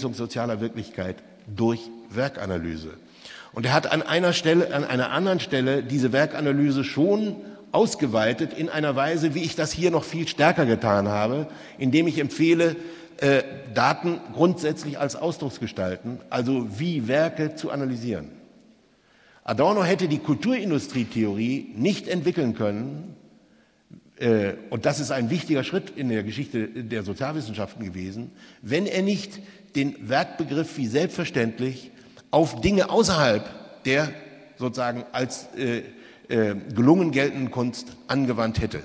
sozialer Wirklichkeit durch Werkanalyse. Und er hat an einer anderen Stelle diese Werkanalyse schon ausgeweitet in einer Weise, wie ich das hier noch viel stärker getan habe, indem ich empfehle, Daten grundsätzlich als Ausdrucksgestalten, also wie Werke zu analysieren. Adorno hätte die Kulturindustrietheorie nicht entwickeln können, und das ist ein wichtiger Schritt in der Geschichte der Sozialwissenschaften gewesen, wenn er nicht den Werkbegriff wie selbstverständlich auf Dinge außerhalb der sozusagen als gelungen geltenden Kunst angewandt hätte.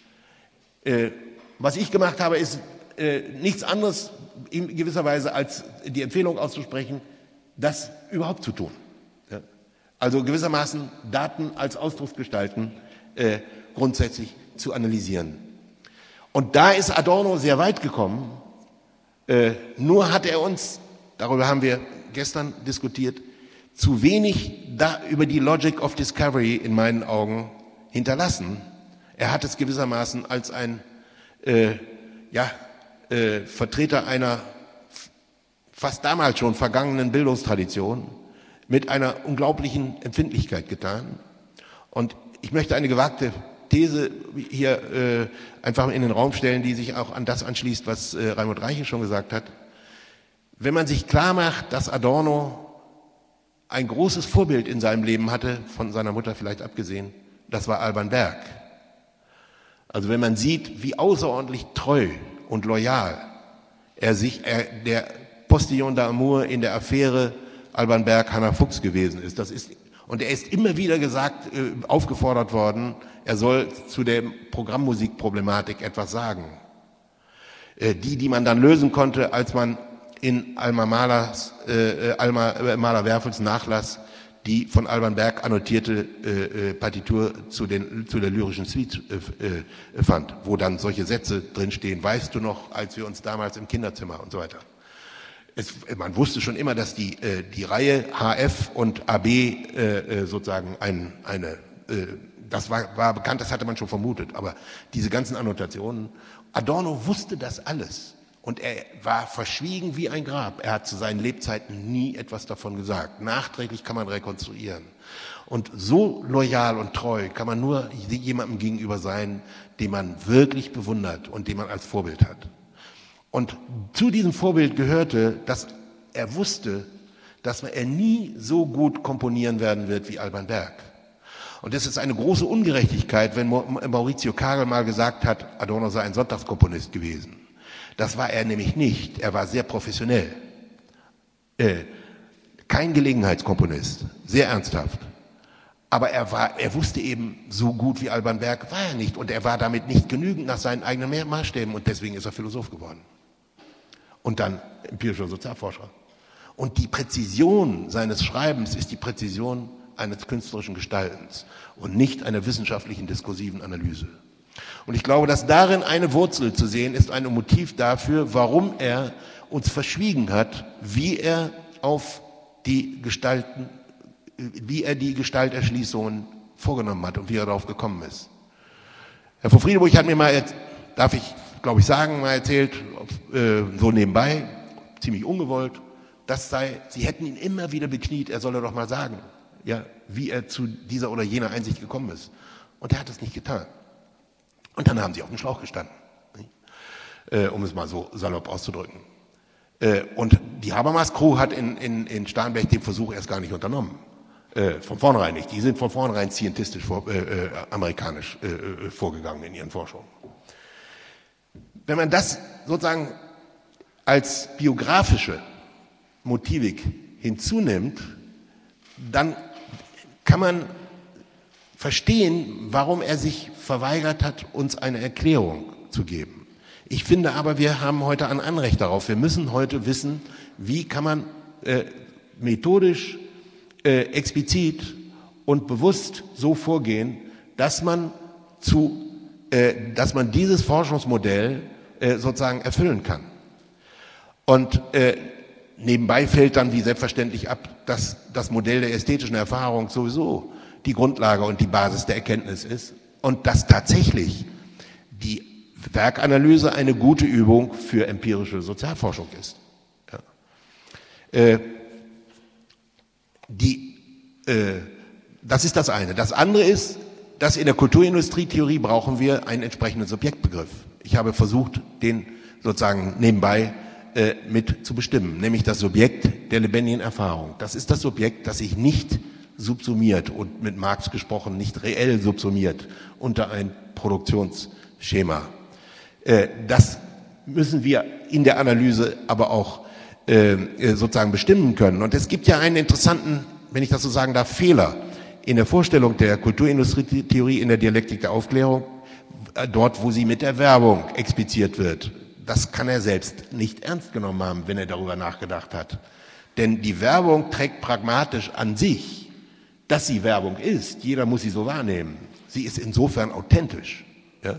Was ich gemacht habe, ist nichts anderes in gewisser Weise als die Empfehlung auszusprechen, das überhaupt zu tun. Ja? Also gewissermaßen Daten als Ausdrucksgestalten grundsätzlich zu analysieren. Und da ist Adorno sehr weit gekommen, nur hat er uns, darüber haben wir gestern diskutiert, zu wenig über die Logic of Discovery in meinen Augen hinterlassen. Er hat es gewissermaßen als ein Vertreter einer fast damals schon vergangenen Bildungstradition mit einer unglaublichen Empfindlichkeit getan. Und ich möchte eine gewagte These hier einfach in den Raum stellen, die sich auch an das anschließt, was Raimund Reiche schon gesagt hat. Wenn man sich klar macht, dass Adorno ein großes Vorbild in seinem Leben hatte, von seiner Mutter vielleicht abgesehen, das war Alban Berg. Also wenn man sieht, wie außerordentlich treu und loyal der Postillon d'Amour in der Affäre Alban Berg, Hannah Fuchs gewesen ist. Und er ist immer wieder aufgefordert worden, er soll zu der Programmmusikproblematik etwas sagen. Die man dann lösen konnte, als man in Alma Mahler-Werfels Nachlass die von Alban Berg annotierte Partitur zu der lyrischen Suite fand, wo dann solche Sätze drinstehen, weißt du noch, als wir uns damals im Kinderzimmer und so weiter. Man wusste schon immer, dass die Reihe HF und AB sozusagen das war bekannt, das hatte man schon vermutet, aber diese ganzen Annotationen, Adorno wusste das alles. Und er war verschwiegen wie ein Grab. Er hat zu seinen Lebzeiten nie etwas davon gesagt. Nachträglich kann man rekonstruieren. Und so loyal und treu kann man nur jemandem gegenüber sein, den man wirklich bewundert und den man als Vorbild hat. Und zu diesem Vorbild gehörte, dass er wusste, dass er nie so gut komponieren werden wird wie Alban Berg. Und es ist eine große Ungerechtigkeit, wenn Maurizio Kagel mal gesagt hat, Adorno sei ein Sonntagskomponist gewesen. Das war er nämlich nicht. Er war sehr professionell. Kein Gelegenheitskomponist. Sehr ernsthaft. Aber er wusste eben, so gut wie Alban Berg war er nicht. Und er war damit nicht genügend nach seinen eigenen Maßstäben. Und deswegen ist er Philosoph geworden. Und dann empirischer Sozialforscher. Und die Präzision seines Schreibens ist die Präzision eines künstlerischen Gestaltens und nicht einer wissenschaftlichen diskursiven Analyse. Und ich glaube, dass darin eine Wurzel zu sehen ist, ein Motiv dafür, warum er uns verschwiegen hat, wie er die Gestalterschließungen vorgenommen hat und wie er darauf gekommen ist. Herr von Friedeburg hat mir mal, darf ich glaube ich sagen, mal erzählt, so nebenbei, ziemlich ungewollt, sie hätten ihn immer wieder bekniet, er solle doch mal sagen, ja, wie er zu dieser oder jener Einsicht gekommen ist. Und er hat es nicht getan. Und dann haben sie auf dem Schlauch gestanden, um es mal so salopp auszudrücken. Und die Habermas Crew hat in Starnberg den Versuch erst gar nicht unternommen. Von vornherein nicht. Die sind von vornherein scientistisch amerikanisch vorgegangen in ihren Forschungen. Wenn man das sozusagen als biografische Motivik hinzunimmt, dann kann man verstehen, warum er sich verweigert hat, uns eine Erklärung zu geben. Ich finde aber, wir haben heute ein Anrecht darauf. Wir müssen heute wissen, wie kann man methodisch, explizit und bewusst so vorgehen, dass man dieses Forschungsmodell sozusagen erfüllen kann. Und nebenbei fällt dann wie selbstverständlich ab, dass das Modell der ästhetischen Erfahrung sowieso die Grundlage und die Basis der Erkenntnis ist und dass tatsächlich die Werkanalyse eine gute Übung für empirische Sozialforschung ist. Ja. Das ist das eine. Das andere ist, dass in der Kulturindustrietheorie brauchen wir einen entsprechenden Subjektbegriff. Ich habe versucht, den sozusagen nebenbei mit zu bestimmen, nämlich das Subjekt der lebendigen Erfahrung. Das ist das Subjekt, das sich nicht subsumiert und mit Marx gesprochen nicht reell subsumiert unter ein Produktionsschema. Das müssen wir in der Analyse aber auch sozusagen bestimmen können. Und es gibt ja einen interessanten, wenn ich das so sagen darf, Fehler in der Vorstellung der Kulturindustrietheorie in der Dialektik der Aufklärung, dort, wo sie mit der Werbung expliziert wird. Das kann er selbst nicht ernst genommen haben, wenn er darüber nachgedacht hat. Denn die Werbung trägt pragmatisch an sich, dass sie Werbung ist. Jeder muss sie so wahrnehmen. Sie ist insofern authentisch. Ja?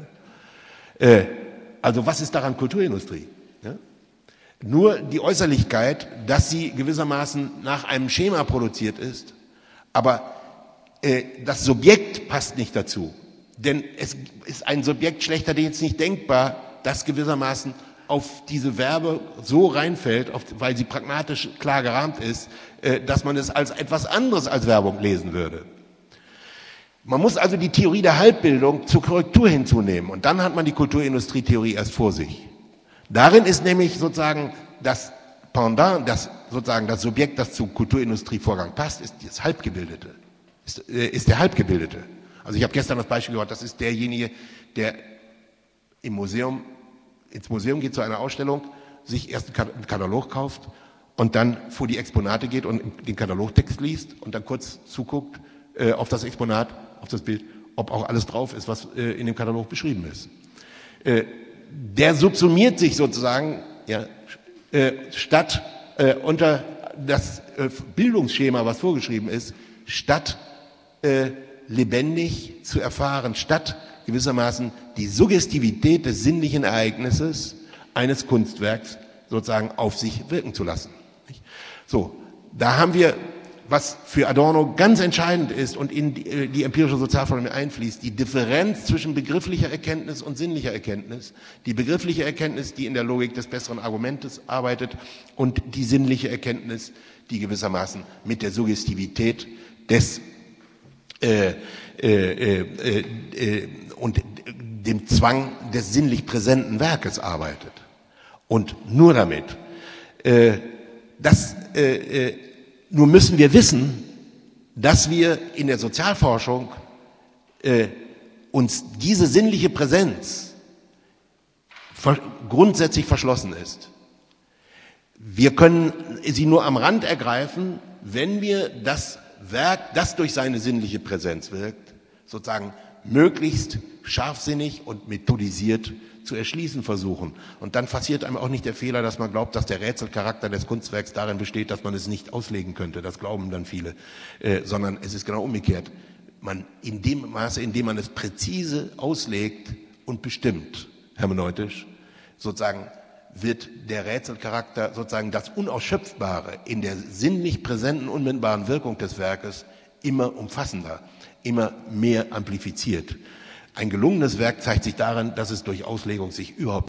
Also was ist daran Kulturindustrie? Ja? Nur die Äußerlichkeit, dass sie gewissermaßen nach einem Schema produziert ist, aber das Subjekt passt nicht dazu. Denn es ist ein Subjekt schlechterdings nicht denkbar, das gewissermaßen auf diese Verbe so reinfällt, weil sie pragmatisch klar gerahmt ist, dass man es als etwas anderes als Werbung lesen würde. Man muss also die Theorie der Halbbildung zur Korrektur hinzunehmen und dann hat man die Kulturindustrietheorie erst vor sich. Darin ist nämlich sozusagen das Pendant, das sozusagen das Subjekt, das zum Kulturindustrievorgang passt, ist das Halbgebildete. Ist der Halbgebildete. Also ich habe gestern das Beispiel gehört, das ist derjenige, der ins Museum geht zu einer Ausstellung, sich erst einen Katalog kauft und dann vor die Exponate geht und den Katalogtext liest und dann kurz zuguckt auf das Exponat, auf das Bild, ob auch alles drauf ist, was in dem Katalog beschrieben ist. Der subsumiert sich sozusagen statt unter das Bildungsschema, was vorgeschrieben ist, statt lebendig zu erfahren, statt gewissermaßen die Suggestivität des sinnlichen Ereignisses eines Kunstwerks sozusagen auf sich wirken zu lassen. So, da haben wir, was für Adorno ganz entscheidend ist und in die empirische Sozialforschung einfließt, die Differenz zwischen begrifflicher Erkenntnis und sinnlicher Erkenntnis. Die begriffliche Erkenntnis, die in der Logik des besseren Argumentes arbeitet, und die sinnliche Erkenntnis, die gewissermaßen mit der Suggestivität des und dem Zwang des sinnlich präsenten Werkes arbeitet. Und nur damit. Nur müssen wir wissen, dass wir in der Sozialforschung uns diese sinnliche Präsenz grundsätzlich verschlossen ist. Wir können sie nur am Rand ergreifen, wenn wir das Werk, das durch seine sinnliche Präsenz wirkt, sozusagen möglichst scharfsinnig und methodisiert zu erschließen versuchen. Und dann passiert einem auch nicht der Fehler, dass man glaubt, dass der Rätselcharakter des Kunstwerks darin besteht, dass man es nicht auslegen könnte. Das glauben dann viele. Sondern es ist genau umgekehrt. In dem Maße, in dem man es präzise auslegt und bestimmt, hermeneutisch, sozusagen wird der Rätselcharakter, sozusagen das Unausschöpfbare in der sinnlich präsenten, unmittelbaren Wirkung des Werkes immer umfassender, immer mehr amplifiziert. Ein gelungenes Werk zeigt sich darin, dass es durch Auslegung sich überhaupt